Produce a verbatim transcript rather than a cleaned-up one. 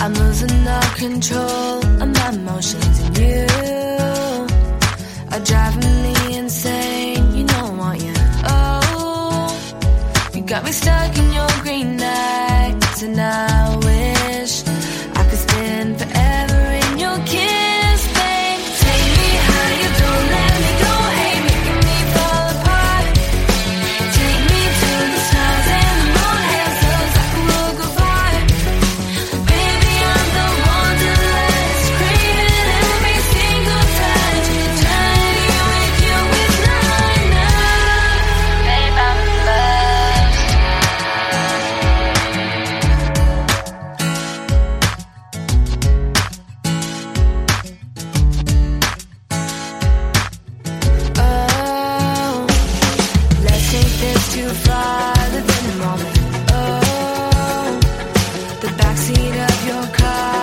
I'm losing all control of my emotions, and you are driving me insane. You know I want you. Oh, you got me stuck in your green lights, and I wish I could spend forever in your kiss, babe. Take me higher, don't let me go. Hey, making me fall apart. Take me to the stars and the moon, hands up like a rogue of art. Baby, I'm the one to last, craving every single touch. Trying to wake you with nine now. Babe, I'm in love. Oh, let's take this too far, live in the moment. Oh, the backseat of your car.